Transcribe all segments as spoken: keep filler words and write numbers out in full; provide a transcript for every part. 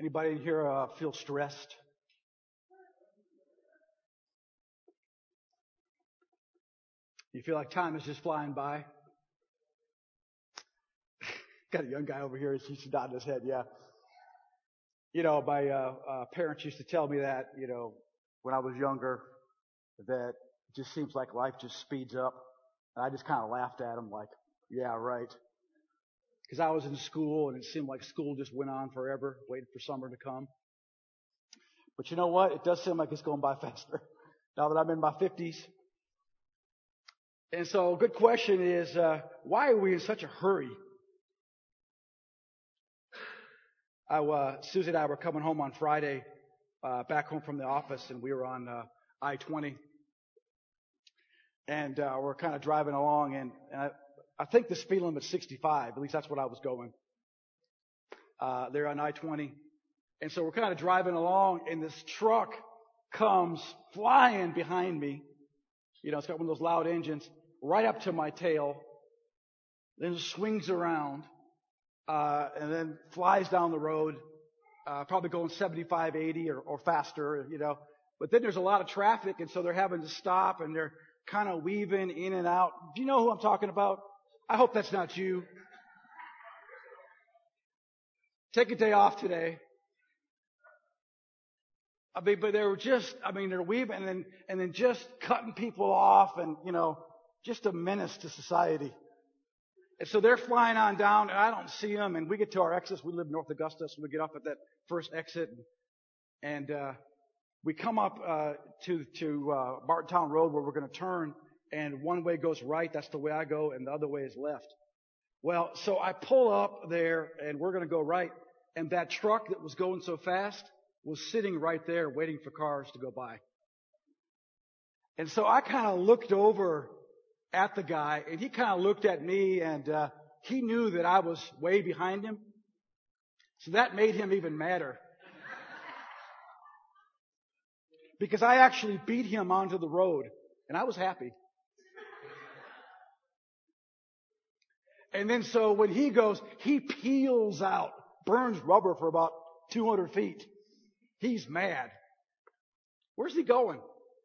Anybody here uh, feel stressed? You feel like time is just flying by? Got a young guy over here. He's nodding his head. Yeah. You know, my uh, uh, parents used to tell me that, you know, when I was younger, that it just seems like life just speeds up. And I just kind of laughed at them like, yeah, right. Because I was in school and it seemed like school just went on forever, waiting for summer to come. But you know what? It does seem like it's going by faster now that I'm in my fifties. And so a good question is, uh, why are we in such a hurry? I, uh, Susie and I were coming home on Friday, uh, back home from the office, and we were on uh, I twenty. And uh, we're kind of driving along, and, and I, I think the speed limit's sixty-five. At least that's what I was going. Uh, there on I twenty. And so we're kind of driving along, and this truck comes flying behind me. You know, it's got one of those loud engines right up to my tail. Then swings around, uh, and then flies down the road, uh, probably going seventy-five, eighty or, or faster, you know. But then there's a lot of traffic, and so they're having to stop, and they're kind of weaving in and out. Do you know who I'm talking about? I hope that's not you. Take a day off today. I mean, but they were just, I mean, they're weaving and then, and then just cutting people off and, you know, just a menace to society. And so they're flying on down and I don't see them, and we get to our exits. We live in North Augusta, so we get off at that first exit, and, uh, we come up, uh, to, to, uh, Bartontown Road where we're going to turn, and one way goes right. That's the way I go, and the other way is left. Well, so I pull up there and we're going to go right, and that truck that was going so fast was sitting right there waiting for cars to go by. And so I kind of looked over at the guy, and he kind of looked at me, and uh, he knew that I was way behind him. So that made him even madder. Because I actually beat him onto the road, and I was happy. And then so when he goes, he peels out, burns rubber for about two hundred feet. He's mad. Where's he going?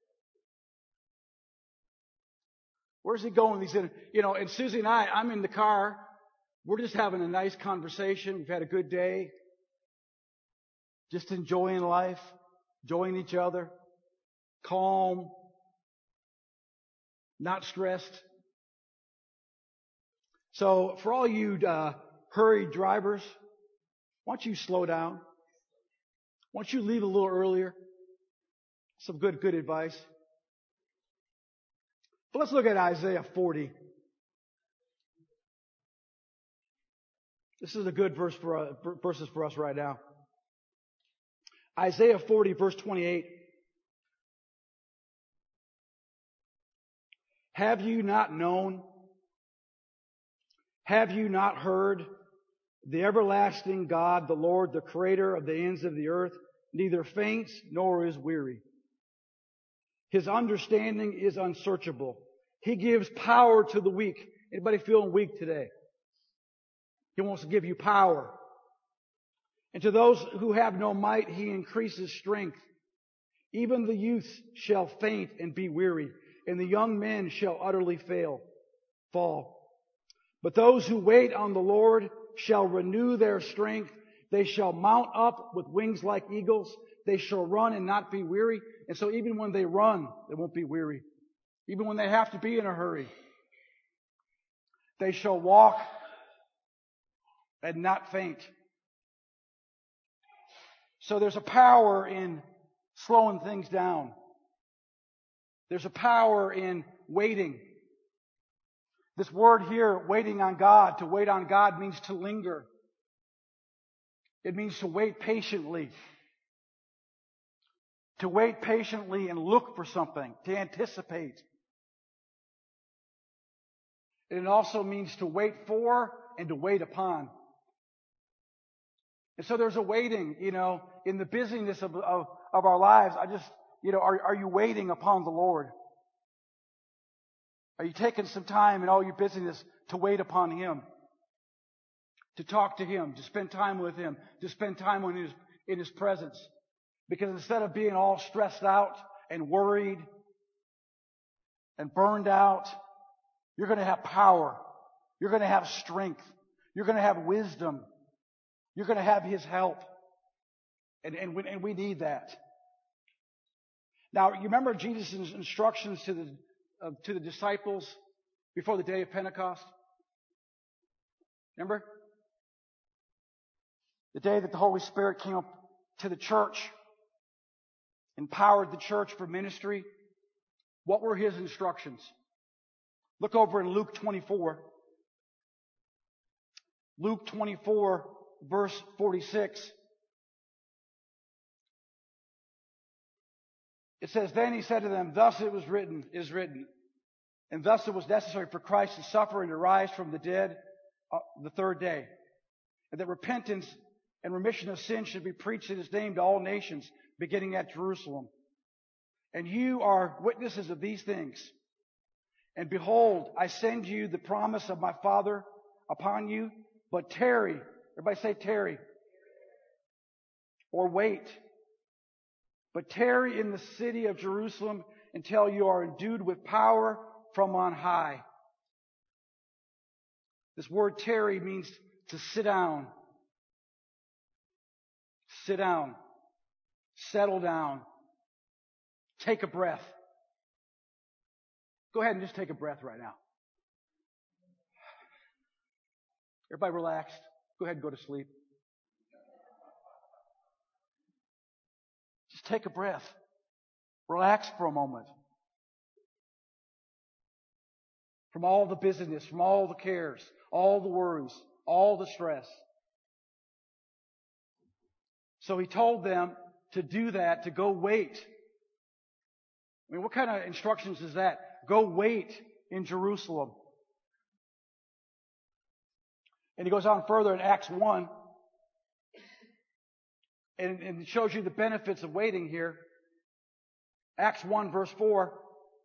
Where's he going? He's in, you know, and Susie and I, I'm in the car. We're just having a nice conversation. We've had a good day. Just enjoying life, enjoying each other, calm, not stressed. So for all you uh, hurried drivers, why don't you slow down? Why don't you leave a little earlier? Some good, good advice. But let's look at Isaiah forty. This is a good verse for uh, verses for us right now. Isaiah forty, verse twenty-eight. Have you not known? Have you not heard? The everlasting God, the Lord, the creator of the ends of the earth, neither faints nor is weary. His understanding is unsearchable. He gives power to the weak. Anybody feeling weak today? He wants to give you power. And to those who have no might, He increases strength. Even the youth shall faint and be weary, and the young men shall utterly fail, fall. But those who wait on the Lord shall renew their strength. They shall mount up with wings like eagles. They shall run and not be weary. And so even when they run, they won't be weary. Even when they have to be in a hurry, they shall walk and not faint. So there's a power in slowing things down. There's a power in waiting. This word here, waiting on God, to wait on God means to linger. It means to wait patiently. To wait patiently and look for something, to anticipate. And it also means to wait for and to wait upon. And so there's a waiting, you know, in the busyness of, of, of our lives. I just, you know, are, are you waiting upon the Lord? Are you taking some time in all your busyness to wait upon Him? To talk to Him, to spend time with Him, to spend time in His, in His presence. Because instead of being all stressed out and worried and burned out, you're going to have power. You're going to have strength. You're going to have wisdom. You're going to have His help. And, and, we, and we need that. Now, you remember Jesus' instructions to the, uh, to the disciples before the day of Pentecost? Remember? The day that the Holy Spirit came up to the church, empowered the church for ministry. What were His instructions? Look over in Luke twenty-four. Luke twenty-four, verse forty-six. It says, "Then He said to them, thus it was written, is written, and thus it was necessary for Christ to suffer and to rise from the dead uh, the third day, and that repentance and remission of sin should be preached in His name to all nations, beginning at Jerusalem. And you are witnesses of these things. And behold, I send you the promise of my Father upon you, but tarry." Everybody say tarry. Or wait. "But tarry in the city of Jerusalem until you are endued with power from on high." This word tarry means to sit down. Sit down. Settle down. Take a breath. Go ahead and just take a breath right now. Everybody relaxed. Go ahead and go to sleep. Just take a breath. Relax for a moment. From all the busyness, from all the cares, all the worries, all the stress. So He told them to do that, to go wait. I mean, what kind of instructions is that? Go wait in Jerusalem. And He goes on further in Acts one. And, and it shows you the benefits of waiting here. Acts one verse four.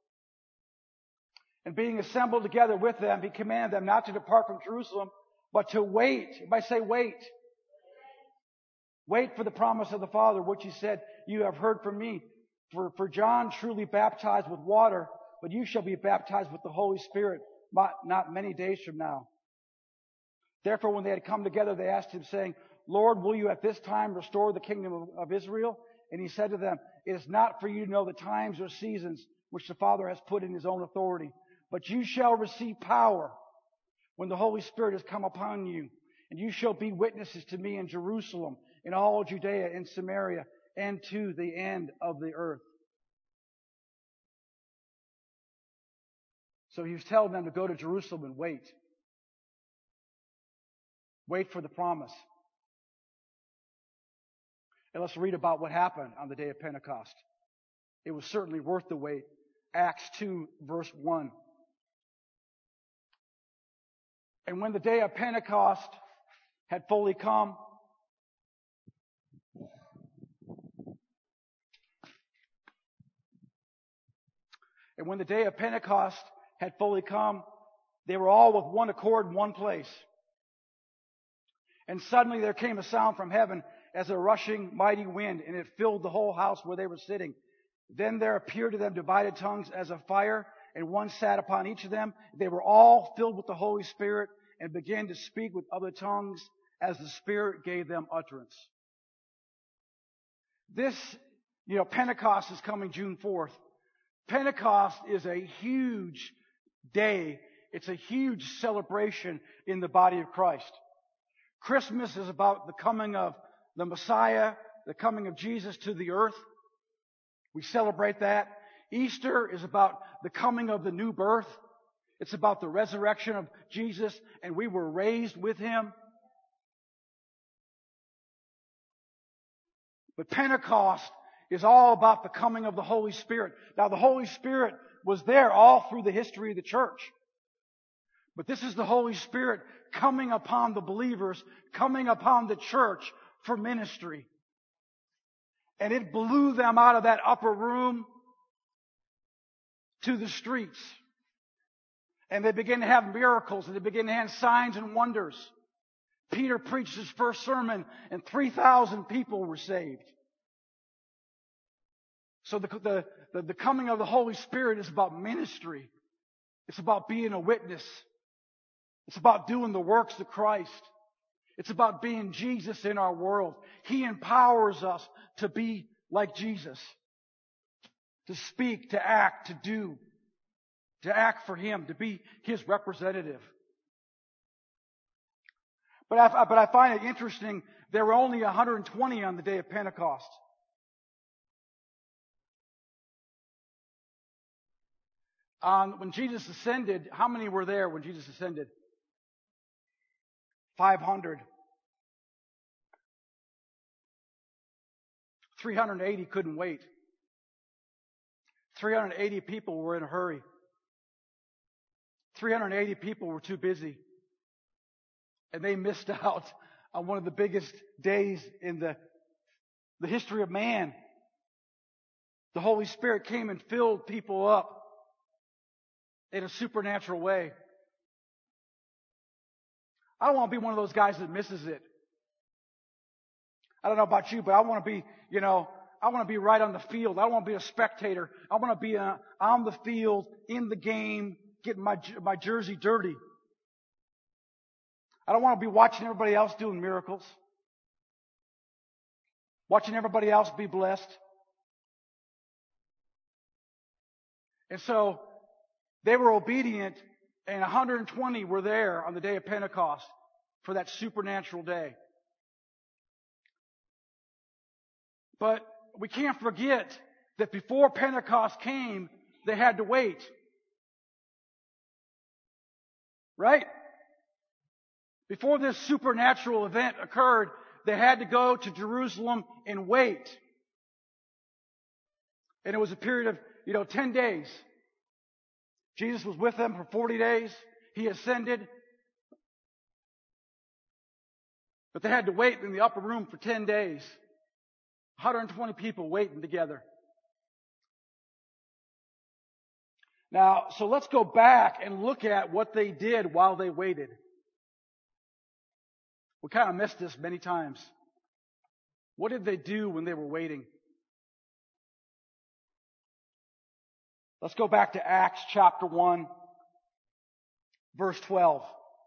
"And being assembled together with them, He commanded them not to depart from Jerusalem, but to wait." Everybody say wait. "Wait for the promise of the Father, which He said, you have heard from me. For, for John truly baptized with water, but you shall be baptized with the Holy Spirit not, not many days from now." Therefore, when they had come together, they asked Him, saying, "Lord, will you at this time restore the kingdom of, of Israel?" And He said to them, "It is not for you to know the times or seasons which the Father has put in His own authority, but you shall receive power when the Holy Spirit has come upon you, and you shall be witnesses to me in Jerusalem, in all Judea and Samaria, and to the end of the earth." So He was telling them to go to Jerusalem and wait. Wait for the promise. And let's read about what happened on the day of Pentecost. It was certainly worth the wait. Acts two, verse one. "And when the day of Pentecost had fully come," and when the day of Pentecost had fully come, they were all with one accord in one place. "And suddenly there came a sound from heaven as a rushing mighty wind, and it filled the whole house where they were sitting. Then there appeared to them divided tongues as of fire, and one sat upon each of them. They were all filled with the Holy Spirit and began to speak with other tongues as the Spirit gave them utterance." This, you know, Pentecost is coming June fourth. Pentecost is a huge day. It's a huge celebration in the body of Christ. Christmas is about the coming of the Messiah, the coming of Jesus to the earth. We celebrate that. Easter is about the coming of the new birth. It's about the resurrection of Jesus, and we were raised with Him. But Pentecost is all about the coming of the Holy Spirit. Now, the Holy Spirit was there all through the history of the church. But this is the Holy Spirit coming upon the believers, coming upon the church for ministry. And it blew them out of that upper room to the streets. And they began to have miracles, and they began to have signs and wonders. Peter preached his first sermon and three thousand people were saved. So the, the, the, the coming of the Holy Spirit is about ministry. It's about being a witness. It's about doing the works of Christ. It's about being Jesus in our world. He empowers us to be like Jesus. To speak, to act, to do. To act for Him, to be His representative. But I, but I find it interesting, there were only one hundred twenty on the day of Pentecost. Um, when Jesus ascended, how many were there when Jesus ascended? five hundred. three hundred eighty couldn't wait. three hundred eighty people were in a hurry. three hundred eighty people were too busy. And they missed out on one of the biggest days in the, the history of man. The Holy Spirit came and filled people up in a supernatural way. I don't want to be one of those guys that misses it. I don't know about you, but I want to be, you know, I want to be right on the field. I don't want to be a spectator. I want to be uh, on the field, in the game, getting my my jersey dirty. I don't want to be watching everybody else doing miracles. Watching everybody else be blessed. And so they were obedient, and one hundred twenty were there on the day of Pentecost for that supernatural day. But we can't forget that before Pentecost came, they had to wait. Right? Before this supernatural event occurred, they had to go to Jerusalem and wait. And it was a period of, you know, ten days. Jesus was with them for forty days. He ascended. But they had to wait in the upper room for ten days. one hundred twenty people waiting together. Now, so let's go back and look at what they did while they waited. We kind of missed this many times. What did they do when they were waiting? Let's go back to Acts chapter one, verse twelve.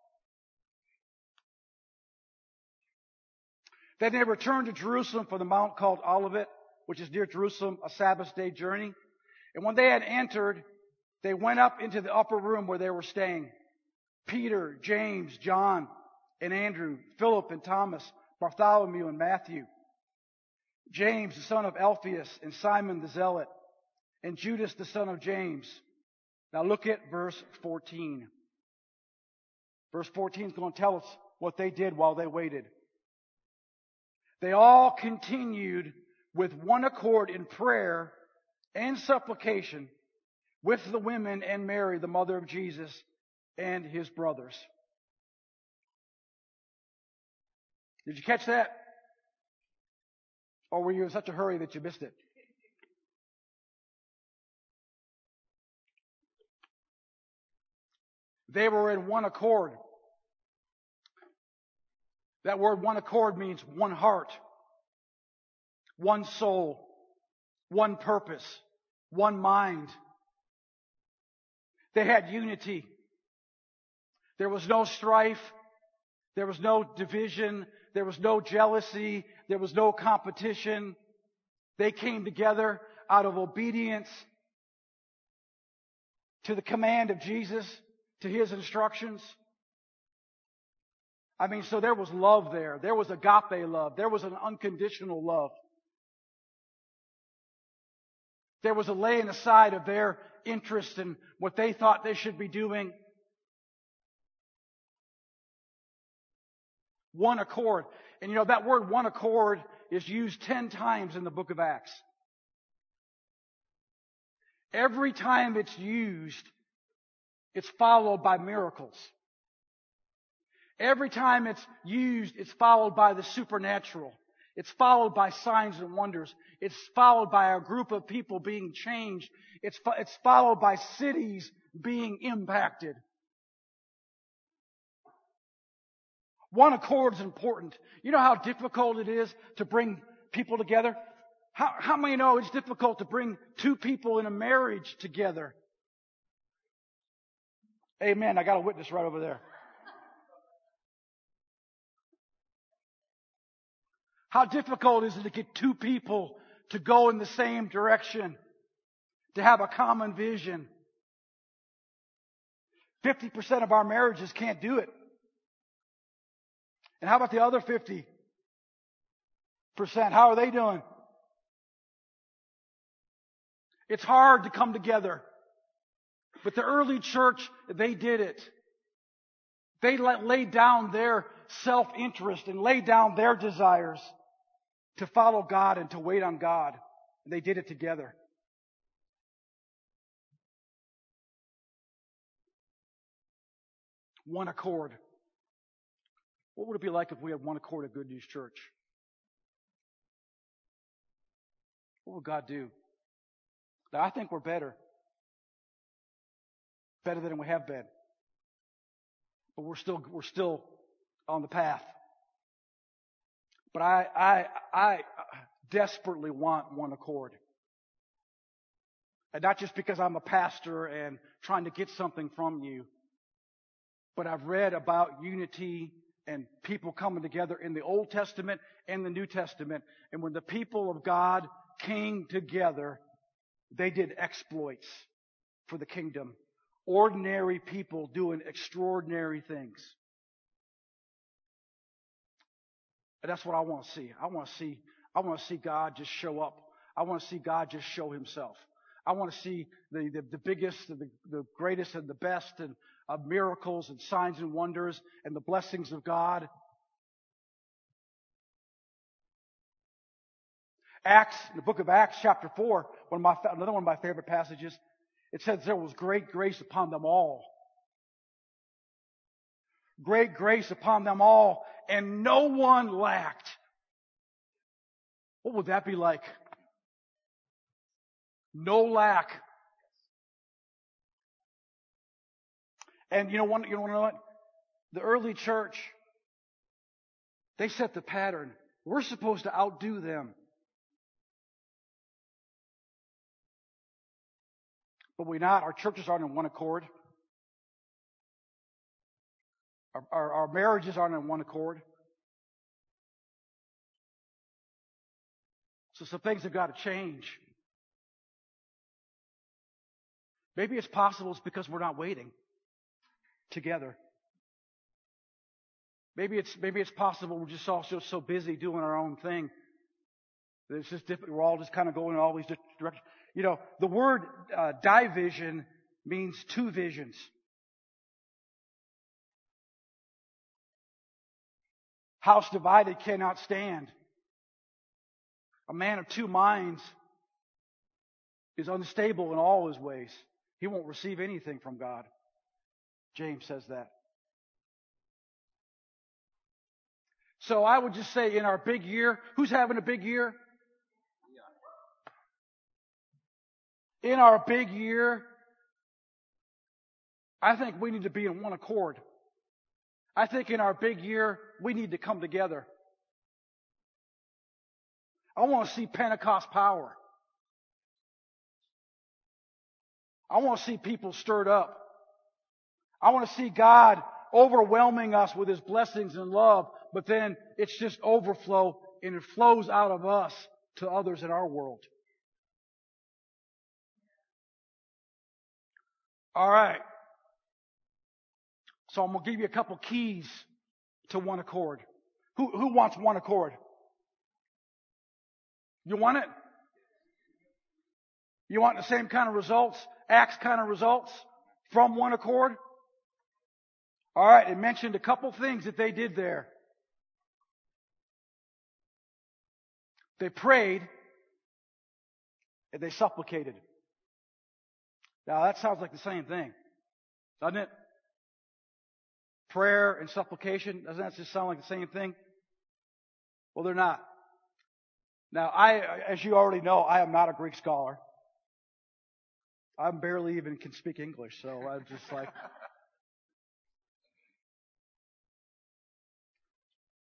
Then they returned to Jerusalem from the mount called Olivet, which is near Jerusalem, a Sabbath day journey. And when they had entered, they went up into the upper room where they were staying. Peter, James, John, and Andrew, Philip and Thomas, Bartholomew and Matthew, James the son of Alphaeus, and Simon the Zealot, and Judas the son of James. Now look at verse fourteen. Verse fourteen is going to tell us what they did while they waited. They all continued with one accord in prayer and supplication with the women and Mary, the mother of Jesus, and his brothers. Did you catch that? Or were you in such a hurry that you missed it? They were in one accord. That word one accord means one heart, one soul, one purpose, one mind. They had unity. There was no strife. There was no division. There was no jealousy. There was no competition. They came together out of obedience to the command of Jesus, to His instructions. I mean, so there was love there. There was agape love. There was an unconditional love. There was a laying aside of their interest in what they thought they should be doing. One accord. And you know, that word one accord is used ten times in the book of Acts. Every time it's used, it's followed by miracles. Every time it's used, it's followed by the supernatural. It's followed by signs and wonders. It's followed by a group of people being changed. It's, fo- it's followed by cities being impacted. One accord is important. You know how difficult it is to bring people together? How, how many know it's difficult to bring two people in a marriage together? Amen. I got a witness right over there. How difficult is it to get two people to go in the same direction, to have a common vision? fifty percent of our marriages can't do it. And how about the other fifty percent? How are they doing? It's hard to come together. But the early church, they did it. They let, laid down their self-interest and laid down their desires to follow God and to wait on God. And they did it together. One accord. What would it be like if we had one accord at Good News Church? What would God do? Now, I think we're better. Better than we have been. But we're still, we're still on the path. But I, I, I desperately want one accord. And not just because I'm a pastor and trying to get something from you, but I've read about unity and people coming together in the Old Testament and the New Testament. And when the people of God came together, they did exploits for the kingdom. Ordinary people doing extraordinary things. And that's what I want to see. I want to see, I want to see God just show up. I want to see God just show himself. I want to see the, the, the biggest, the, the greatest and the best and of miracles and signs and wonders and the blessings of God. Acts, the book of Acts, chapter four, one of my, another one of my favorite passages, it says there was great grace upon them all. Great grace upon them all, and no one lacked. What would that be like? No lack. And you know, one, you know what? The early church, they set the pattern. We're supposed to outdo them. But we're not. Our churches aren't in one accord. Our, our, our marriages aren't in one accord. So some things have got to change. Maybe it's possible it's because we're not waiting together. Maybe it's maybe it's possible we're just all so, so busy doing our own thing that it's just different. We're all just kind of going in all these different directions. You know, the word uh, division means two visions. House divided cannot stand. A man of two minds is unstable in all his ways. He won't receive anything from God. James says that. So I would just say in our big year, who's having a big year? In our big year, I think we need to be in one accord. I think in our big year, we need to come together. I want to see Pentecost power. I want to see people stirred up. I want to see God overwhelming us with his blessings and love, but then it's just overflow and it flows out of us to others in our world. All right. So I'm going to give you a couple keys to one accord. Who, who wants one accord? You want it? You want the same kind of results, Acts kind of results from one accord? All right, it mentioned a couple things that they did there. They prayed and they supplicated. Now that sounds like the same thing, doesn't it? Prayer and supplication, doesn't that just sound like the same thing? Well, they're not. Now, I, as you already know, I am not a Greek scholar. I barely even can speak English, so I'm just like...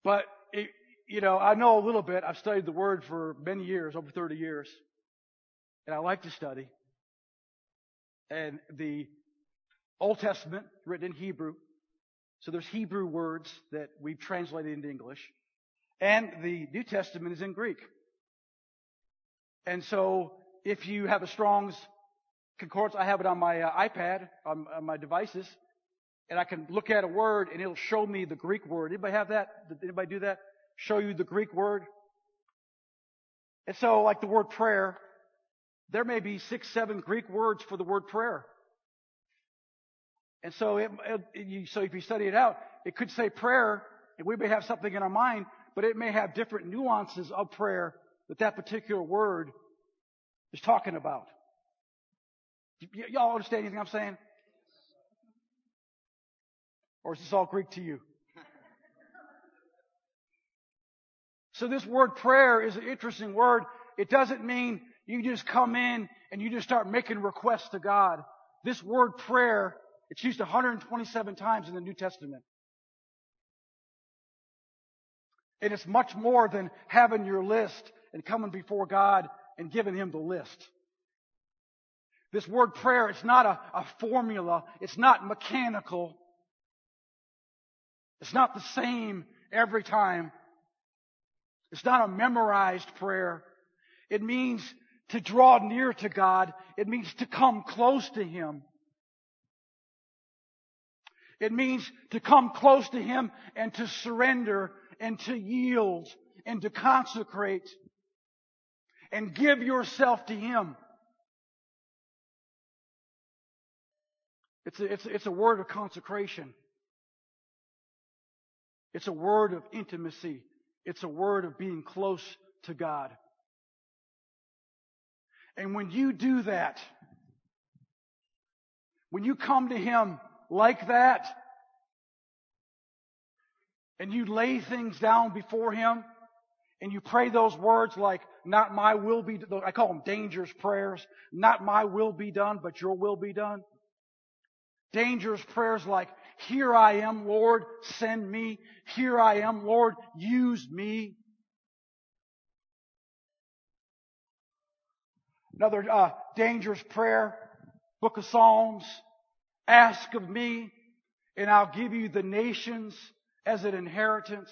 But, it, you know, I know a little bit. I've studied the Word for many years, over thirty years. And I like to study. And the Old Testament, written in Hebrew. So there's Hebrew words that we've translated into English. And the New Testament is in Greek. And so if you have a Strong's Concordance, I have it on my uh, iPad, on, on my devices, and I can look at a word and it'll show me the Greek word. Anybody have that? Did anybody do that? Show you the Greek word? And so, like the word prayer, there may be six, seven Greek words for the word prayer. And so, it, it, you, so if you study it out, it could say prayer, and we may have something in our mind, but it may have different nuances of prayer that that particular word is talking about. Y- y'all understand anything I'm saying? Or is this all Greek to you? So this word prayer is an interesting word. It doesn't mean you just come in and you just start making requests to God. This word prayer, it's used one hundred twenty-seven times in the New Testament. And it's much more than having your list and coming before God and giving Him the list. This word prayer, it's not a, a formula. It's not mechanical. It's not the same every time. It's not a memorized prayer. It means to draw near to God. It means to come close to Him. It means to come close to Him and to surrender and to yield and to consecrate and give yourself to Him. It's a, it's, a, it's a word of consecration. It's a word of intimacy. It's a word of being close to God. And when you do that, when you come to Him like that, and you lay things down before Him, and you pray those words like, not my will be done. I call them dangerous prayers. Not my will be done, but your will be done. Dangerous prayers like, here I am, Lord, send me. Here I am, Lord, use me. Another uh, dangerous prayer, Book of Psalms. Ask of me, and I'll give you the nations as an inheritance.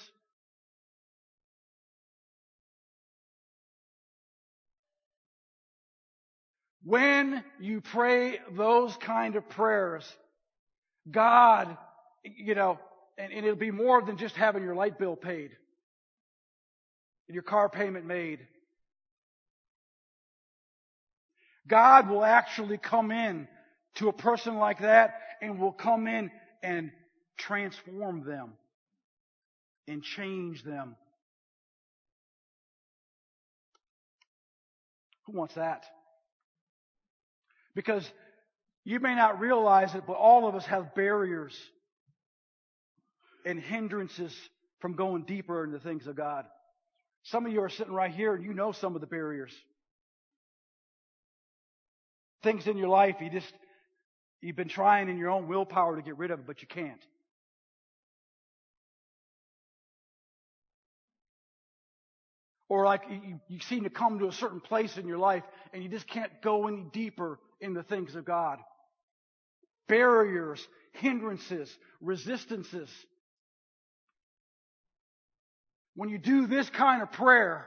When you pray those kind of prayers, God, you know, and, and it'll be more than just having your light bill paid and your car payment made. God will actually come in to a person like that and will come in and transform them and change them. Who wants that? Because you may not realize it, but all of us have barriers and hindrances from going deeper into the things of God. Some of you are sitting right here and you know some of the barriers. Things in your life you just, you've been trying in your own willpower to get rid of it, but you can't. Or like you, you seem to come to a certain place in your life and you just can't go any deeper in the things of God. Barriers, hindrances, resistances. When you do this kind of prayer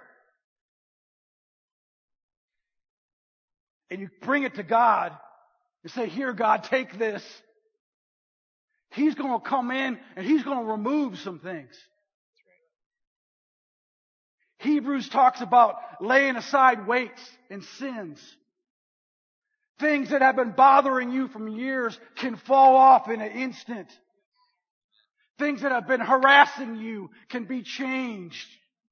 and you bring it to God and say, here, God, take this. He's going to come in and He's going to remove some things. Hebrews talks about laying aside weights and sins. Things that have been bothering you from years can fall off in an instant. Things that have been harassing you can be changed.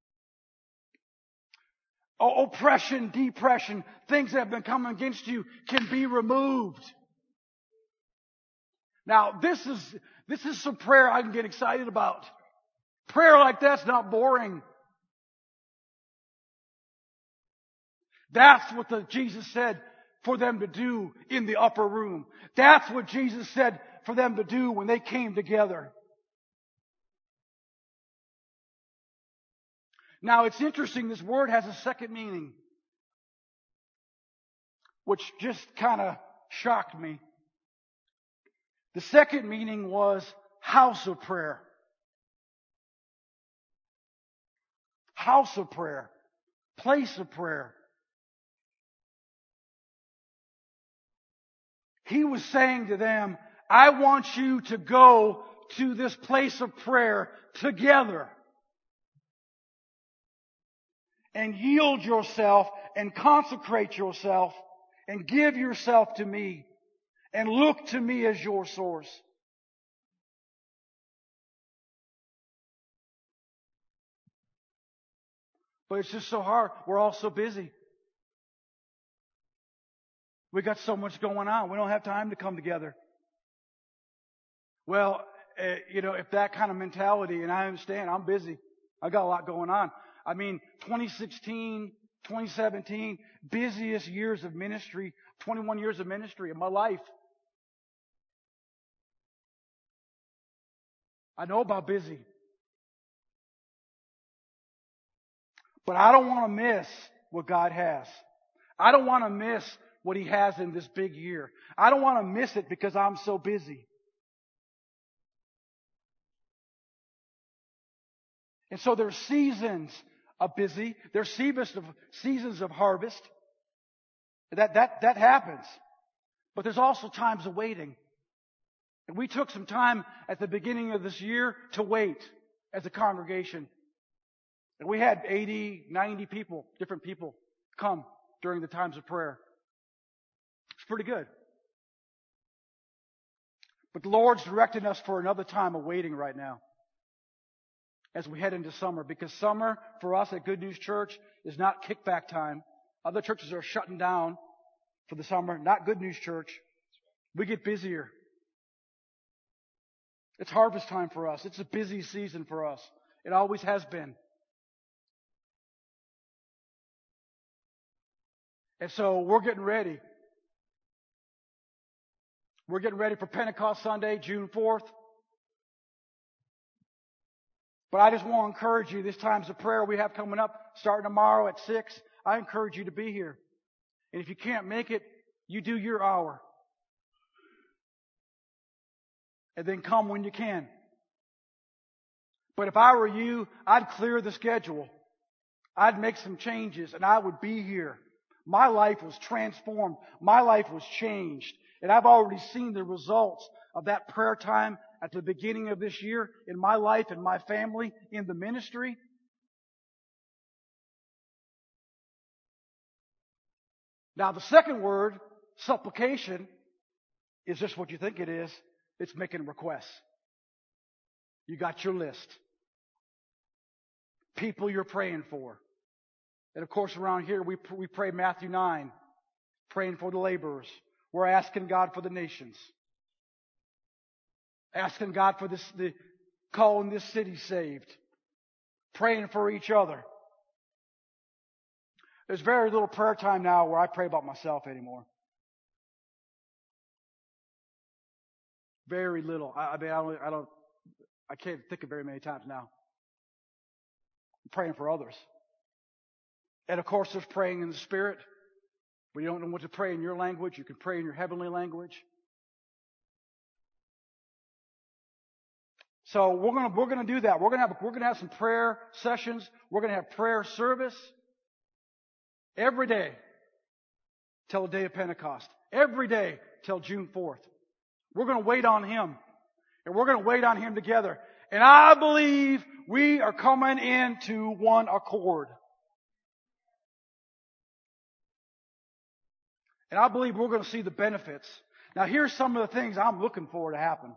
O- oppression, depression, things that have been coming against you can be removed. Now, this is, this is some prayer I can get excited about. Prayer like that's not boring. That's what the, Jesus said for them to do in the upper room. That's what Jesus said for them to do when they came together. Now, it's interesting, this word has a second meaning, which just kind of shocked me. The second meaning was house of prayer. House of prayer. Place of prayer. He was saying to them, I want you to go to this place of prayer together. And yield yourself and consecrate yourself and give yourself to me and look to me as your source. But it's just so hard. We're all so busy. We got so much going on. We don't have time to come together. Well, uh, you know, if that kind of mentality, and I understand, I'm busy. I got a lot going on. I mean, twenty sixteen, twenty seventeen, busiest years of ministry, twenty-one years of ministry of my life. I know about busy. But I don't want to miss what God has. I don't want to miss what He has in this big year. I don't want to miss it because I'm so busy. And so there's seasons of busy. There's seasons of, seasons of harvest. That, that, that happens. But there's also times of waiting. And we took some time at the beginning of this year to wait as a congregation. And we had eighty, ninety people, different people, come during the times of prayer. It's pretty good. But the Lord's directing us for another time of waiting right now as we head into summer. Because summer, for us at Good News Church, is not kickback time. Other churches are shutting down for the summer. Not Good News Church. We get busier. It's harvest time for us. It's a busy season for us. It always has been. And so we're getting ready. We're getting ready for Pentecost Sunday, June fourth. But I just want to encourage you, this time's of prayer we have coming up, starting tomorrow at six. I encourage you to be here. And if you can't make it, you do your hour. And then come when you can. But if I were you, I'd clear the schedule. I'd make some changes and I would be here. My life was transformed. My life was changed. And I've already seen the results of that prayer time at the beginning of this year in my life and my family, in the ministry. Now the second word, supplication, is just what you think it is. It's making requests. You got your list. People you're praying for. And of course around here we, we pray Matthew nine, praying for the laborers. We're asking God for the nations. Asking God for this, the calling this city saved. Praying for each other. There's very little prayer time now where I pray about myself anymore. Very little. I, I mean, I don't, I don't, I can't think of very many times now. I'm praying for others. And of course, there's praying in the Spirit. When you don't know what to pray in your language, you can pray in your heavenly language. So we're gonna we're gonna do that. We're gonna have we're gonna have some prayer sessions. We're gonna have prayer service every day till the day of Pentecost. Every day till June fourth. We're gonna wait on Him, and we're gonna wait on Him together. And I believe we are coming into one accord. And I believe we're going to see the benefits. Now here's some of the things I'm looking for to happen.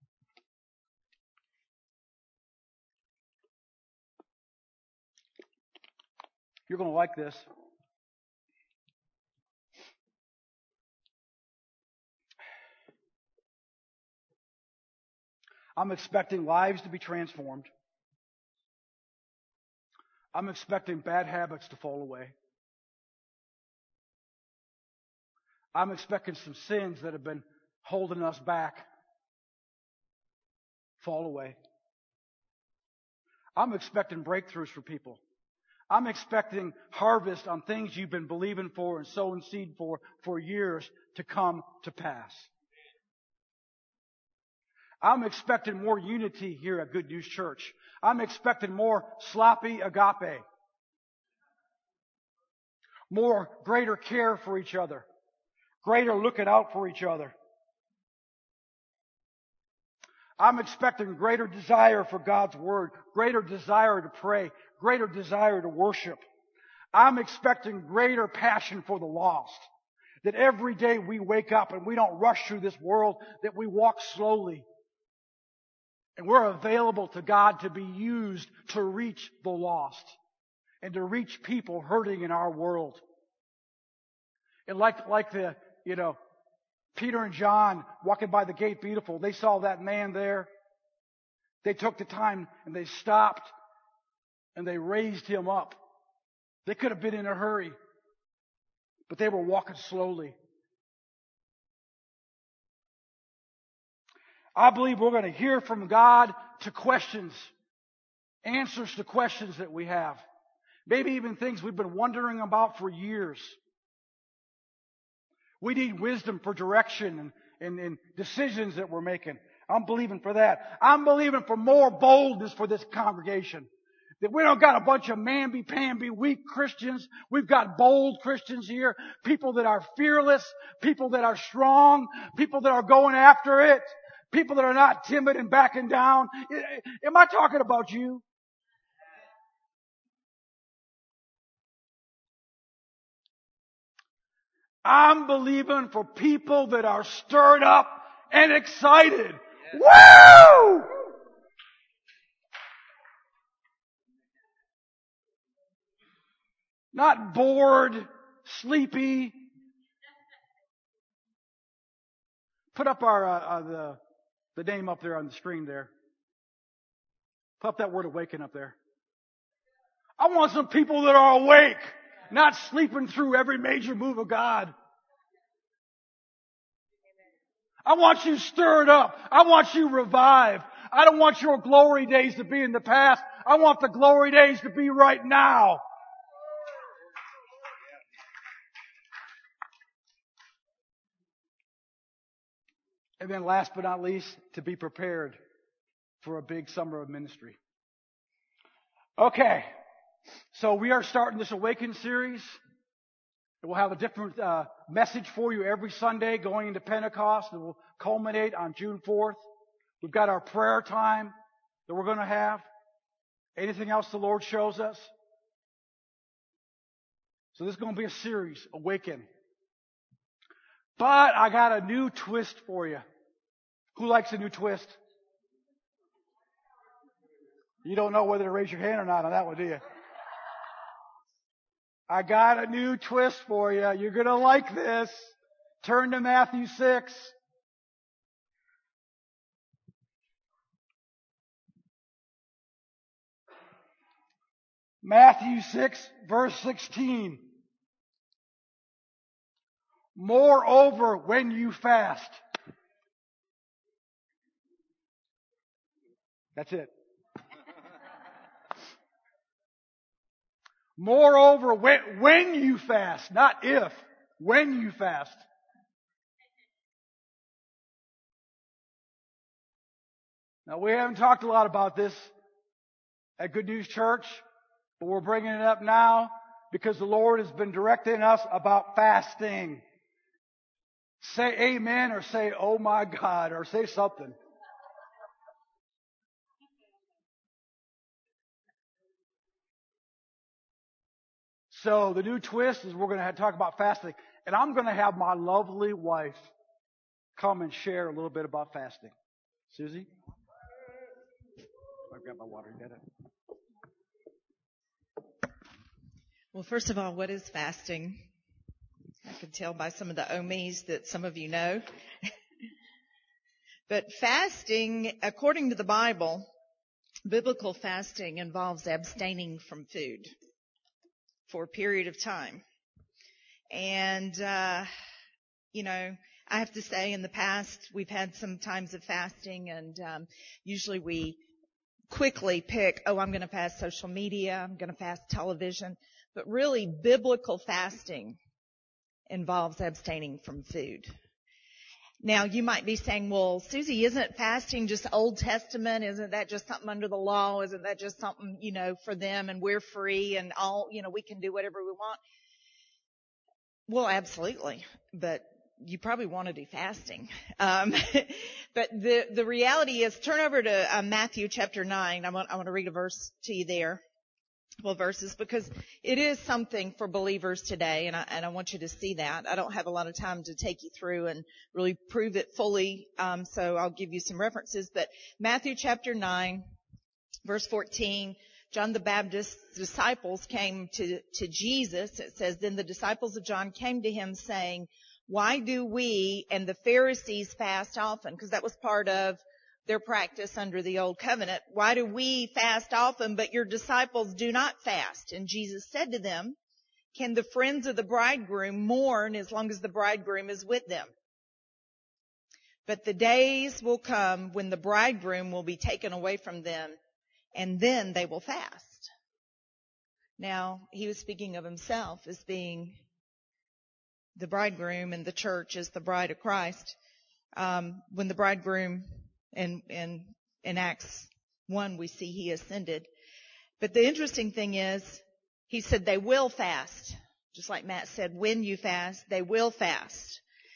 You're going to like this. I'm expecting lives to be transformed. I'm expecting bad habits to fall away. I'm expecting some sins that have been holding us back fall away. I'm expecting breakthroughs for people. I'm expecting harvest on things you've been believing for and sowing seed for for years to come to pass. I'm expecting more unity here at Good News Church. I'm expecting more sloppy agape. More greater care for each other. Greater looking out for each other. I'm expecting greater desire for God's Word. Greater desire to pray. Greater desire to worship. I'm expecting greater passion for the lost. That every day we wake up and we don't rush through this world, that we walk slowly. And we're available to God to be used to reach the lost and to reach people hurting in our world. And like, like the, you know, Peter and John walking by the gate beautiful, they saw that man there. They took the time and they stopped and they raised him up. They could have been in a hurry, but they were walking slowly. I believe we're going to hear from God to questions, answers to questions that we have. Maybe even things we've been wondering about for years. We need wisdom for direction and, and, and decisions that we're making. I'm believing for that. I'm believing for more boldness for this congregation. That we don't got a bunch of mamby-pamby weak Christians. We've got bold Christians here. People that are fearless. People that are strong. People that are going after it. People that are not timid and backing down. Am I talking about you? I'm believing for people that are stirred up and excited. Woo! Not bored, sleepy. Put up our uh, uh, the the name up there on the screen there. Put up that word awaken up there. I want some people that are awake, not sleeping through every major move of God. I want you stirred up. I want you revived. I don't want your glory days to be in the past. I want the glory days to be right now. And then last but not least, to be prepared for a big summer of ministry. Okay, so we are starting this Awaken series. We'll have a different uh, message for you every Sunday going into Pentecost. It will culminate on June fourth. We've got our prayer time that we're going to have. Anything else the Lord shows us? So this is going to be a series, Awaken. But I got a new twist for you. Who likes a new twist? You don't know whether to raise your hand or not on that one, do you? I got a new twist for you. You're going to like this. Turn to Matthew six. Matthew six, verse sixteen. Moreover, when you fast. That's it. Moreover, when, when you fast, not if, when you fast. Now, we haven't talked a lot about this at Good News Church, but we're bringing it up now because the Lord has been directing us about fasting. Say amen or say, oh my God, or say something. So the new twist is we're going to have to talk about fasting. And I'm going to have my lovely wife come and share a little bit about fasting. Susie? I've got my water. You got it? Well, first of all, what is fasting? I can tell by some of the oh me's that some of you know. But fasting, according to the Bible, biblical fasting involves abstaining from food for a period of time. And, uh, you know, I have to say in the past, we've had some times of fasting and, um, usually we quickly pick, oh, I'm going to fast social media, I'm going to fast television. But really, biblical fasting involves abstaining from food. Now, you might be saying, well, Susie, isn't fasting just Old Testament? Isn't that just something under the law? Isn't that just something, you know, for them and we're free and all, you know, we can do whatever we want? Well, absolutely. But you probably want to do fasting. Um, but the, the reality is, turn over to uh, Matthew chapter nine. I want, I want to read a verse to you there. Well, verses, because it is something for believers today, and I, and I want you to see that. I don't have a lot of time to take you through and really prove it fully, um, so I'll give you some references. But Matthew chapter nine, verse fourteen, John the Baptist's disciples came to, to Jesus. It says, then the disciples of John came to him saying, why do we and the Pharisees fast often? Because that was part of their practice under the old covenant. Why do we fast often, but your disciples do not fast? And Jesus said to them, can the friends of the bridegroom mourn as long as the bridegroom is with them? But the days will come when the bridegroom will be taken away from them, and then they will fast. Now, he was speaking of himself as being the bridegroom, and the church as the bride of Christ. Um, when the bridegroom And, and in Acts one, we see he ascended. But the interesting thing is, he said they will fast. Just like Matt said, when you fast, they will fast.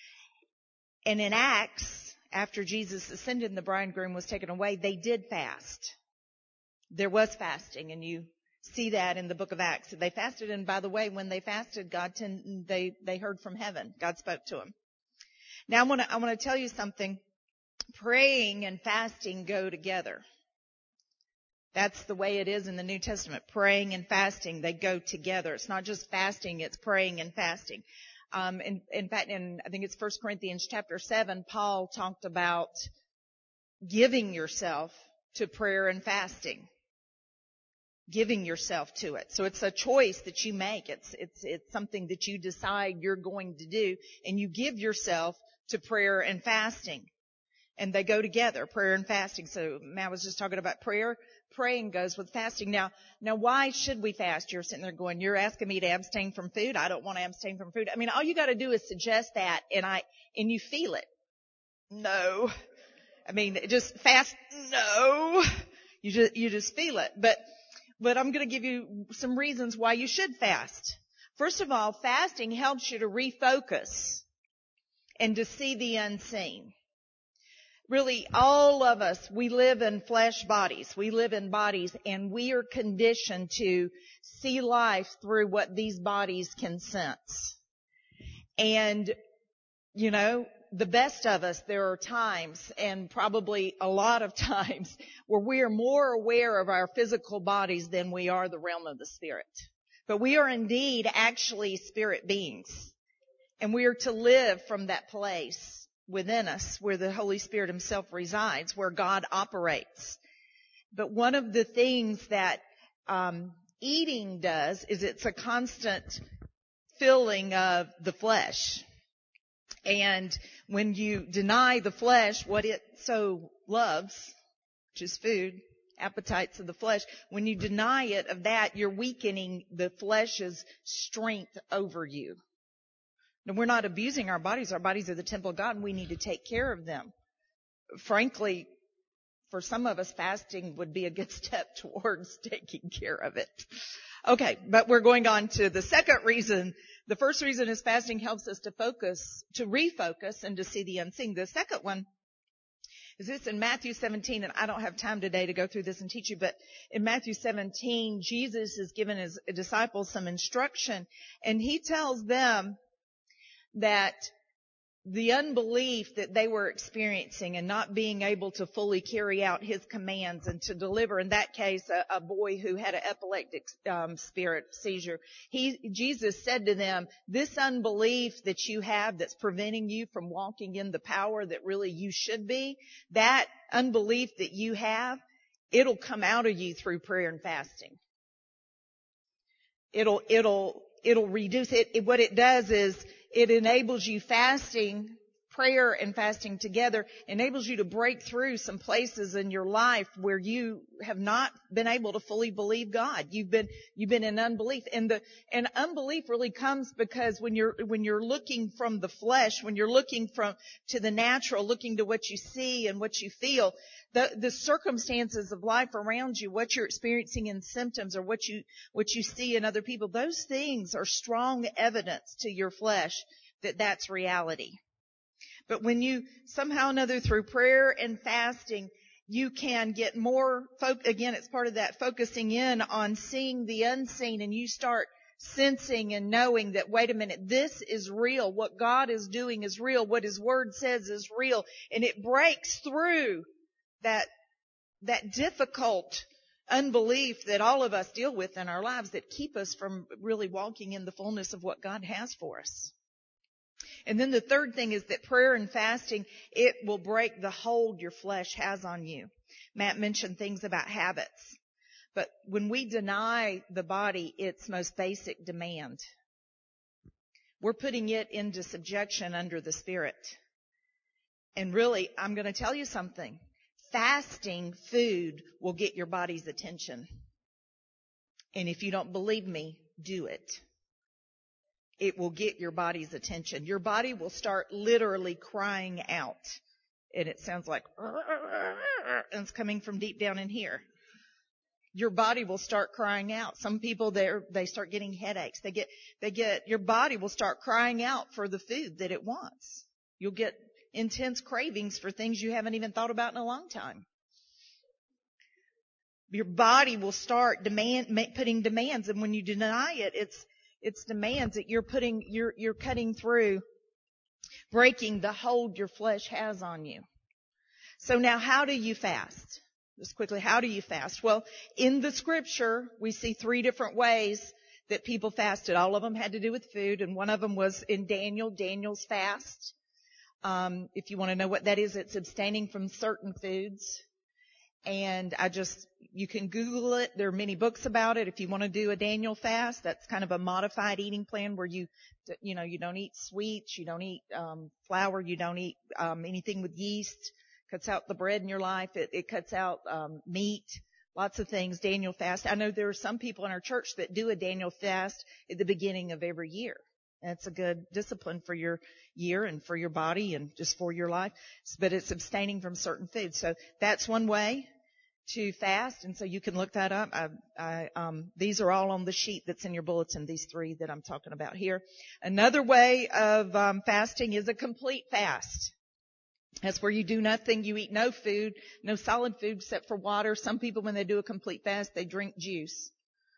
And in Acts, after Jesus ascended and the bridegroom was taken away, they did fast. There was fasting, and you see that in the book of Acts. They fasted, and by the way, when they fasted, God ten, they, they heard from heaven. God spoke to them. Now I want to, I want to tell you something. Praying and fasting go together. That's the way it is in the New Testament. Praying and fasting, they go together. It's not just fasting, it's praying and fasting. Um, in, in fact, in, I think it's First Corinthians chapter seven, Paul talked about giving yourself to prayer and fasting. Giving yourself to it. So it's a choice that you make. It's, it's, it's something that you decide you're going to do, and you give yourself to prayer and fasting. And they go together, prayer and fasting. So Matt was just talking about prayer. Praying goes with fasting. Now, now why should we fast? You're sitting there going, you're asking me to abstain from food. I don't want to abstain from food. I mean, all you got to do is suggest that, and I, and you feel it. No. I mean, just fast. No. You just, you just feel it. But, but I'm going to give you some reasons why you should fast. First of all, fasting helps you to refocus and to see the unseen. Really, all of us, we live in flesh bodies. We live in bodies, and we are conditioned to see life through what these bodies can sense. And, you know, the best of us, there are times, and probably a lot of times, where we are more aware of our physical bodies than we are the realm of the spirit. But we are indeed actually spirit beings. And we are to live from that place within us where the Holy Spirit himself resides, where God operates. But one of the things that um, eating does is it's a constant filling of the flesh. And when you deny the flesh what it so loves, which is food, appetites of the flesh, when you deny it of that, you're weakening the flesh's strength over you. And we're not abusing our bodies. Our bodies are the temple of God, and we need to take care of them. Frankly, for some of us, fasting would be a good step towards taking care of it. Okay, but we're going on to the second reason. The first reason is fasting helps us to focus, to refocus, and to see the unseen. The second one is this in Matthew seventeen, and I don't have time today to go through this and teach you, but in Matthew seventeen, Jesus has given his disciples some instruction, and he tells them that the unbelief that they were experiencing and not being able to fully carry out his commands and to deliver, in that case, a, a boy who had an epileptic um, spirit seizure, he, Jesus said to them, this unbelief that you have that's preventing you from walking in the power that really you should be, that unbelief that you have, it'll come out of you through prayer and fasting. It'll, it'll, it'll reduce it. What it does is, it enables you fasting, prayer and fasting together enables you to break through some places in your life where you have not been able to fully believe God. You've been, you've been in unbelief. And the, and unbelief really comes because when you're, when you're looking from the flesh, when you're looking from, to the natural, looking to what you see and what you feel, the, the circumstances of life around you, what you're experiencing in symptoms or what you, what you see in other people, those things are strong evidence to your flesh that that's reality. But when you somehow or another through prayer and fasting, you can get more, fo- again, it's part of that focusing in on seeing the unseen, and you start sensing and knowing that, wait a minute, this is real. What God is doing is real. What His Word says is real. And it breaks through that, that difficult unbelief that all of us deal with in our lives that keep us from really walking in the fullness of what God has for us. And then the third thing is that prayer and fasting, it will break the hold your flesh has on you. Matt mentioned things about habits. But when we deny the body its most basic demand, we're putting it into subjection under the Spirit. And really, I'm going to tell you something. Fasting food will get your body's attention. And if you don't believe me, do it. It will get your body's attention. Your body will start literally crying out. And it sounds like, and it's coming from deep down in here. Your body will start crying out. Some people, they they start getting headaches. They get, they get, your body will start crying out for the food that it wants. You'll get intense cravings for things you haven't even thought about in a long time. Your body will start demand, putting demands. And when you deny it, it's, It's demands that you're putting, you're, you're cutting through, breaking the hold your flesh has on you. So now how do you fast? Just quickly, how do you fast? Well, in the scripture, we see three different ways that people fasted. All of them had to do with food, and one of them was in Daniel, Daniel's fast. Um, if you want to know what that is, it's abstaining from certain foods. And I just, you can Google it. There are many books about it. If you want to do a Daniel fast, that's kind of a modified eating plan where you, you know, you don't eat sweets, you don't eat um, flour, you don't eat um, anything with yeast. Cuts out the bread in your life. It, it cuts out um, meat, lots of things. Daniel fast. I know there are some people in our church that do a Daniel fast at the beginning of every year. That's a good discipline for your year and for your body and just for your life. But it's abstaining from certain foods. So that's one way to fast, and so you can look that up. I, I, um, these are all on the sheet that's in your bulletin, these three that I'm talking about here. Another way of um, fasting is a complete fast. That's where you do nothing, you eat no food, no solid food except for water. Some people, when they do a complete fast, they drink juice.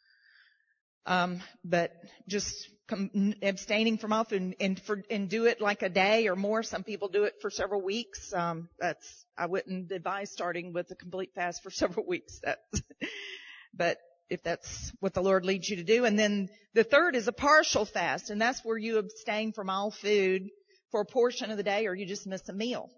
Um, but just com- abstaining from all food and, and, for, and do it like a day or more. Some people do it for several weeks. Um, that's, I wouldn't advise starting with a complete fast for several weeks. That's, but if that's what the Lord leads you to do. And then the third is a partial fast, and that's where you abstain from all food for a portion of the day, or you just miss a meal.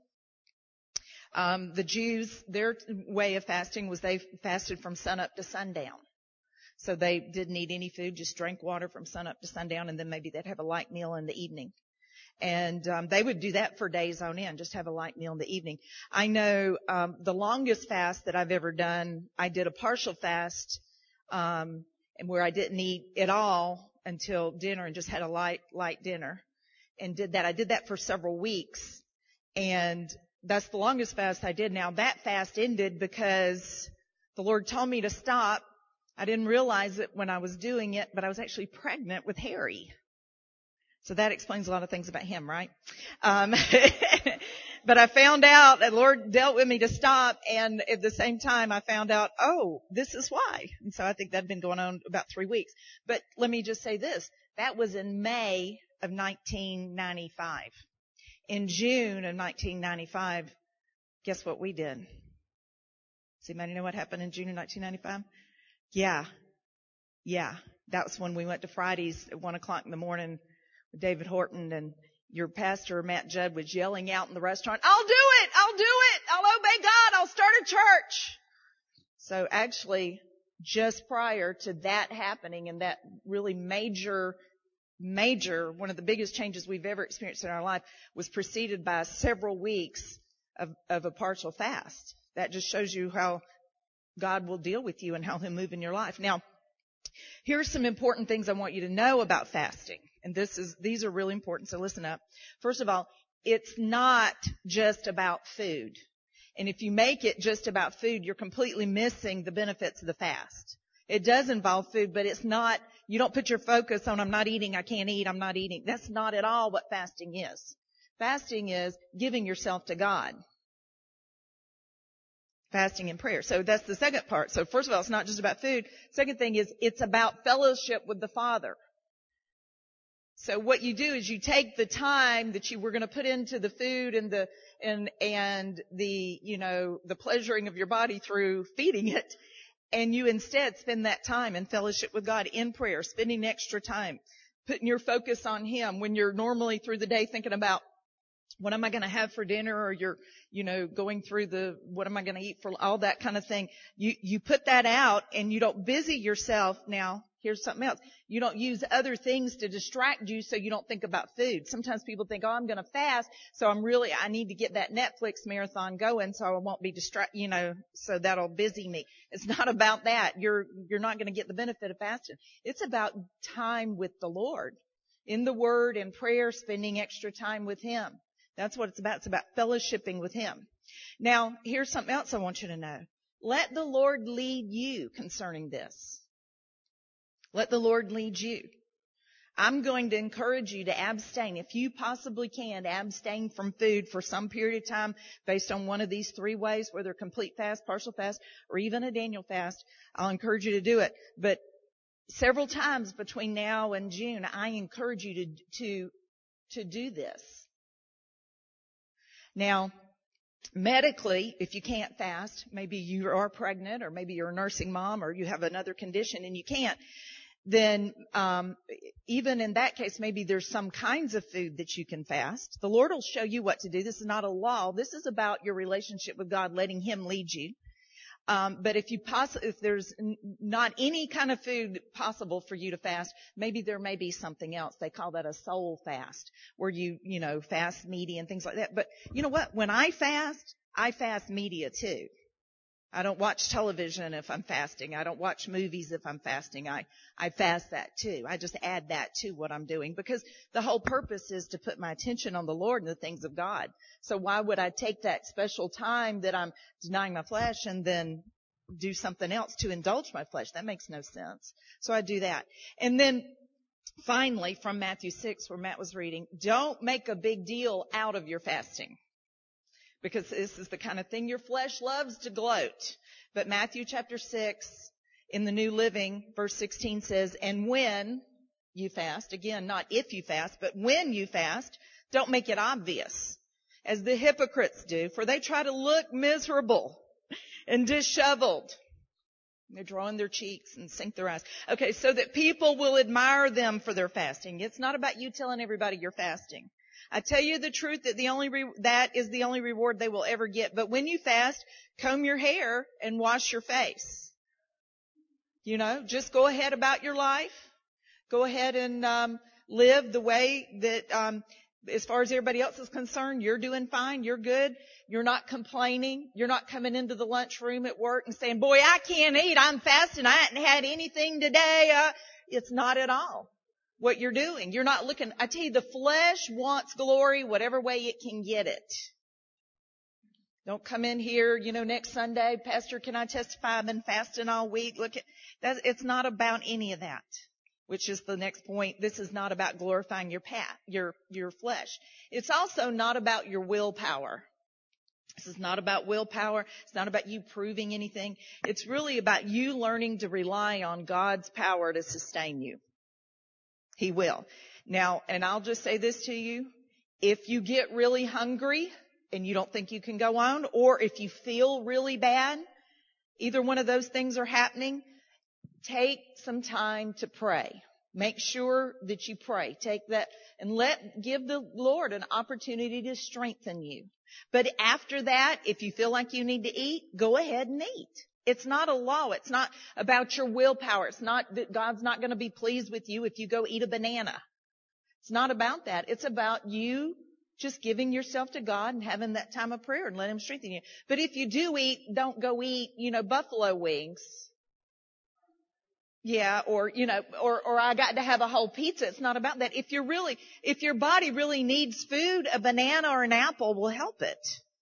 Um, the Jews, their way of fasting was they fasted from sunup to sundown. So they didn't eat any food, just drank water from sunup to sundown, and then maybe they'd have a light meal in the evening. And um, they would do that for days on end, just have a light meal in the evening. I know um, the longest fast that I've ever done, I did a partial fast, um, and where I didn't eat at all until dinner and just had a light light dinner, and did that. I did that for several weeks, and that's the longest fast I did. Now that fast ended because the Lord told me to stop. I didn't realize it when I was doing it, but I was actually pregnant with Harry. So that explains a lot of things about him, right? Um, but I found out, and the Lord dealt with me to stop, and at the same time I found out, oh, this is why. And so I think that had been going on about three weeks. But let me just say this. That was in May of nineteen ninety-five. In June of nineteen ninety-five, guess what we did? Does anybody know what happened in June of nineteen ninety-five? Yeah. Yeah. That was when we went to Fridays at one o'clock in the morning with David Horton, and your pastor, Matt Judd, was yelling out in the restaurant, I'll do it! I'll do it! I'll obey God! I'll start a church! So actually, just prior to that happening and that really major major, one of the biggest changes we've ever experienced in our life was preceded by several weeks of, of a partial fast. That just shows you how God will deal with you and how He'll move in your life. Now, here are some important things I want you to know about fasting. And this is, these are really important, so listen up. First of all, it's not just about food. And if you make it just about food, you're completely missing the benefits of the fast. It does involve food, but it's not, you don't put your focus on, I'm not eating, I can't eat, I'm not eating. That's not at all what fasting is. Fasting is giving yourself to God. Fasting and prayer. So that's the second part. So first of all, it's not just about food. Second thing is it's about fellowship with the Father. So what you do is you take the time that you were going to put into the food and the, and, and the, you know, the pleasuring of your body through feeding it, and you instead spend that time in fellowship with God in prayer, spending extra time, putting your focus on Him when you're normally through the day thinking about what am I going to have for dinner, or you're, you know, going through the, what am I going to eat for, all that kind of thing. You, you put that out and you don't busy yourself. Now, here's something else. You don't use other things to distract you so you don't think about food. Sometimes people think, oh, I'm going to fast, so I'm really, I need to get that Netflix marathon going so I won't be distracted, you know, so that'll busy me. It's not about that. You're, you're not going to get the benefit of fasting. It's about time with the Lord. In the Word and prayer, spending extra time with Him. That's what it's about. It's about fellowshipping with Him. Now, here's something else I want you to know. Let the Lord lead you concerning this. Let the Lord lead you. I'm going to encourage you to abstain. If you possibly can, abstain from food for some period of time based on one of these three ways, whether complete fast, partial fast, or even a Daniel fast. I'll encourage you to do it. But several times between now and June, I encourage you to, to, to do this. Now, medically, if you can't fast, maybe you are pregnant, or maybe you're a nursing mom, or you have another condition and you can't, then um even in that case, maybe there's some kinds of food that you can fast. The Lord will show you what to do. This is not a law. This is about your relationship with God, letting Him lead you. Um, but if you poss- if there's n- not any kind of food possible for you to fast, maybe there may be something else. They call that a soul fast, where you, you know, fast media and things like that. But you know what? When I fast, I fast media too. I don't watch television if I'm fasting. I don't watch movies if I'm fasting. I, I fast that too. I just add that to what I'm doing, because the whole purpose is to put my attention on the Lord and the things of God. So why would I take that special time that I'm denying my flesh and then do something else to indulge my flesh? That makes no sense. So I do that. And then finally, from Matthew six, where Matt was reading, don't make a big deal out of your fasting, because this is the kind of thing your flesh loves to gloat. But Matthew chapter six in the New Living, verse sixteen says, and when you fast, again, not if you fast, but when you fast, don't make it obvious, as the hypocrites do, for they try to look miserable and disheveled. They're drawing their cheeks and sink their eyes. Okay, so that people will admire them for their fasting. It's not about you telling everybody you're fasting. I tell you the truth that the only re- that is the only reward they will ever get. But when you fast, comb your hair and wash your face. You know, just go ahead about your life. Go ahead and um, live the way that, um, as far as everybody else is concerned, you're doing fine. You're good. You're not complaining. You're not coming into the lunchroom at work and saying, "Boy, I can't eat. I'm fasting. I haven't had anything today." Uh, it's not at all what you're doing. You're not looking. I tell you, the flesh wants glory whatever way it can get it. Don't come in here, you know, next Sunday, Pastor, can I testify? I've been fasting all week. Look at that. It's not about any of that, which is the next point. This is not about glorifying your pat, your, your flesh. It's also not about your willpower. This is not about willpower. It's not about you proving anything. It's really about you learning to rely on God's power to sustain you. He will. Now, and I'll just say this to you. If you get really hungry and you don't think you can go on, or if you feel really bad, either one of those things are happening, take some time to pray. Make sure that you pray. Take that and let, give the Lord an opportunity to strengthen you. But after that, if you feel like you need to eat, go ahead and eat. It's not a law. It's not about your willpower. It's not that God's not going to be pleased with you if you go eat a banana. It's not about that. It's about you just giving yourself to God and having that time of prayer and let Him strengthen you. But if you do eat, don't go eat, you know, buffalo wings. Yeah, or, you know, or, or I got to have a whole pizza. It's not about that. If you're really, if your body really needs food, a banana or an apple will help it.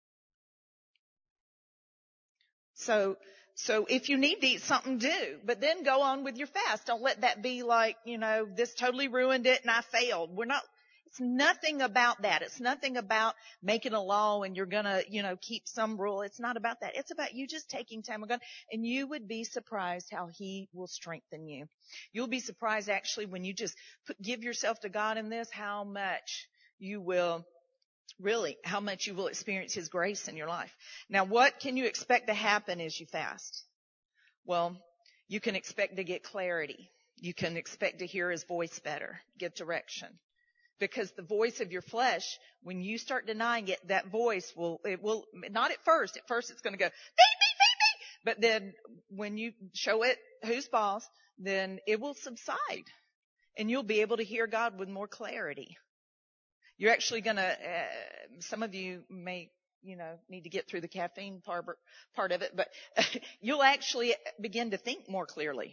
So, so if you need to eat something, do. But then go on with your fast. Don't let that be like, you know, this totally ruined it and I failed. We're not, it's nothing about that. It's nothing about making a law and you're gonna, you know, keep some rule. It's not about that. It's about you just taking time with God. And you would be surprised how He will strengthen you. You'll be surprised actually when you just put, give yourself to God in this, how much you will Really, how much you will experience His grace in your life. Now, what can you expect to happen as you fast? Well, you can expect to get clarity. You can expect to hear His voice better, get direction. Because the voice of your flesh, when you start denying it, that voice will, it will, not at first. At first it's going to go, feed me, feed me. But then when you show it who's boss, then it will subside. And you'll be able to hear God with more clarity. You're actually going to, uh, some of you may, you know, need to get through the caffeine part, part of it, but you'll actually begin to think more clearly.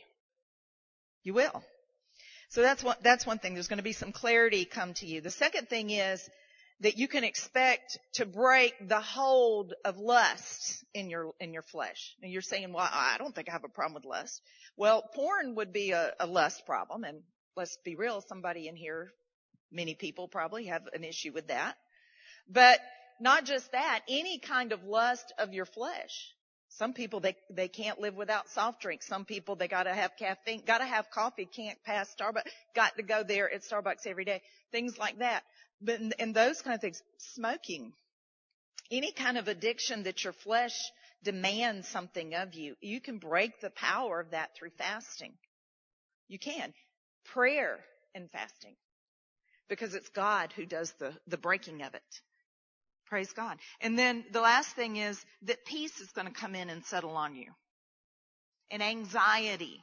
You will. So that's one, that's one thing. There's going to be some clarity come to you. The second thing is that you can expect to break the hold of lust in your, in your flesh. And you're saying, well, I don't think I have a problem with lust. Well, porn would be a, a lust problem. And let's be real, somebody in here, many people probably have an issue with that. But not just that, any kind of lust of your flesh. Some people, they, they can't live without soft drinks. Some people, they gotta have caffeine, gotta have coffee, can't pass Starbucks, got to go there at Starbucks every day. Things like that. But, and those kind of things. Smoking. Any kind of addiction that your flesh demands something of you. You can break the power of that through fasting. You can. Prayer and fasting. Because it's God who does the, the breaking of it. Praise God. And then the last thing is that peace is going to come in and settle on you. And anxiety,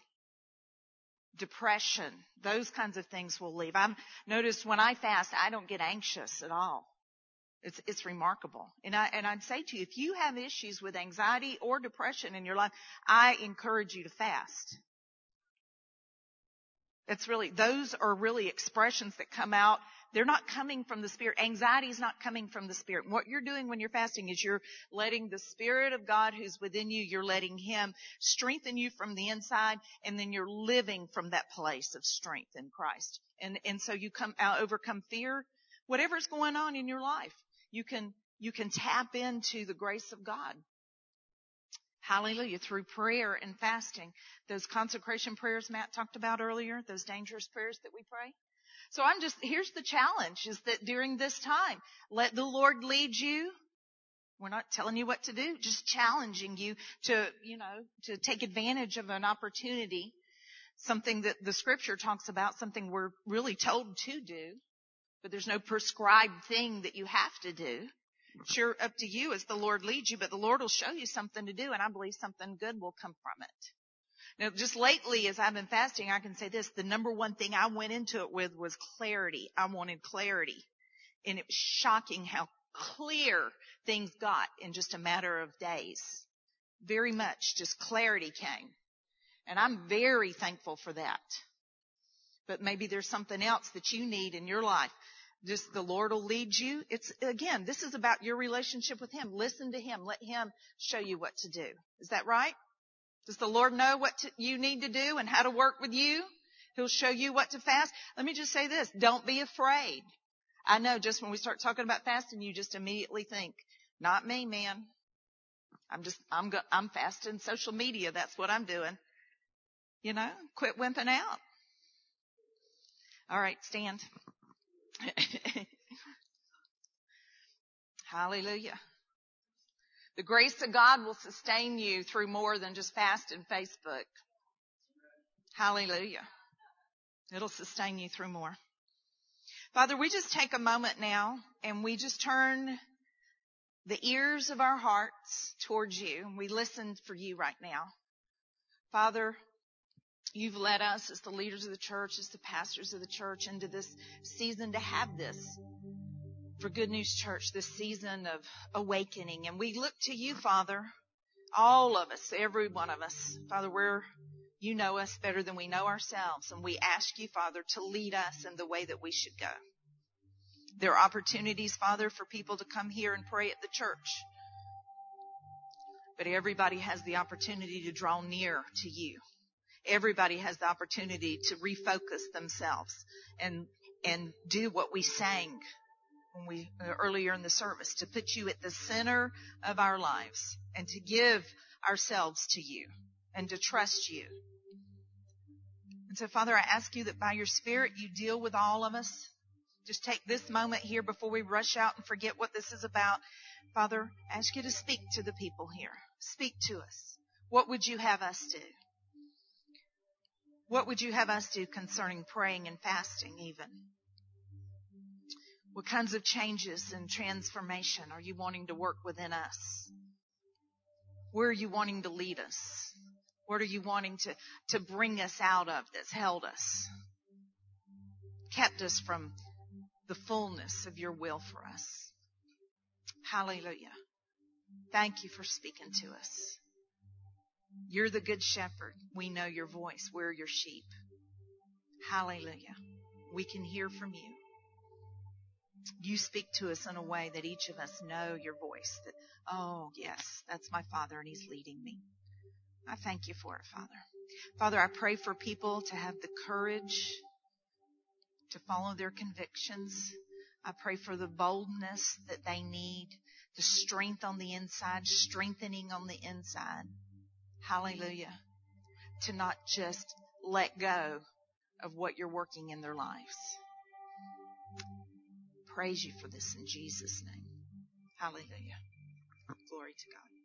depression, those kinds of things will leave. I've noticed when I fast, I don't get anxious at all. It's, it's remarkable. And I, and I'd say to you, if you have issues with anxiety or depression in your life, I encourage you to fast. It's really, those are really expressions that come out. They're not coming from the Spirit. Anxiety is not coming from the Spirit. What you're doing when you're fasting is you're letting the Spirit of God who's within you, you're letting Him strengthen you from the inside, and then you're living from that place of strength in Christ. And, and so you come out, overcome fear, whatever's going on in your life. You can, you can tap into the grace of God. Hallelujah. Through prayer and fasting. Those consecration prayers Matt talked about earlier, those dangerous prayers that we pray. So I'm just, here's the challenge, is that during this time, let the Lord lead you. We're not telling you what to do, just challenging you to, you know, to take advantage of an opportunity, something that the Scripture talks about, something we're really told to do, but there's no prescribed thing that you have to do. Sure, up to you as the Lord leads you, but the Lord will show you something to do, and I believe something good will come from it. Now, just lately, as I've been fasting, I can say this, the number one thing I went into it with was clarity. I wanted clarity. And it was shocking how clear things got in just a matter of days. Very much just clarity came. And I'm very thankful for that. But maybe there's something else that you need in your life. Just the Lord will lead you. It's, again, this is about your relationship with Him. Listen to Him. Let Him show you what to do. Is that right? Does the Lord know what to, you need to do and how to work with you? He'll show you what to fast. Let me just say this. Don't be afraid. I know just when we start talking about fasting, you just immediately think, not me, man. I'm just, I'm go, I'm fasting social media. That's what I'm doing. You know, quit wimping out. All right, stand. Hallelujah. The grace of God will sustain you through more than just fast and Facebook. Hallelujah. It'll sustain you through more. Father, we just take a moment now and we just turn the ears of our hearts towards you. We listen for you right now. Father, You've led us as the leaders of the church, as the pastors of the church, into this season to have this for Good News Church, this season of awakening. And we look to you, Father, all of us, every one of us. Father, we're, you know us better than we know ourselves. And we ask you, Father, to lead us in the way that we should go. There are opportunities, Father, for people to come here and pray at the church. But everybody has the opportunity to draw near to you. Everybody has the opportunity to refocus themselves and and do what we sang when we earlier in the service, to put you at the center of our lives and to give ourselves to you and to trust you. And so, Father, I ask you that by your Spirit you deal with all of us. Just take this moment here before we rush out and forget what this is about. Father, I ask you to speak to the people here. Speak to us. What would you have us do? What would you have us do concerning praying and fasting even? What kinds of changes and transformation are you wanting to work within us? Where are you wanting to lead us? What are you wanting to, to bring us out of that's held us? Kept us from the fullness of your will for us. Hallelujah. Thank you for speaking to us. You're the good shepherd. We know your voice. We're your sheep. Hallelujah. We can hear from you. You speak to us in a way that each of us know your voice. That, oh, yes, that's my Father and he's leading me. I thank you for it, Father. Father, I pray for people to have the courage to follow their convictions. I pray for the boldness that they need, the strength on the inside, strengthening on the inside. Hallelujah. To not just let go of what you're working in their lives. Praise you for this in Jesus' name. Hallelujah. Glory to God.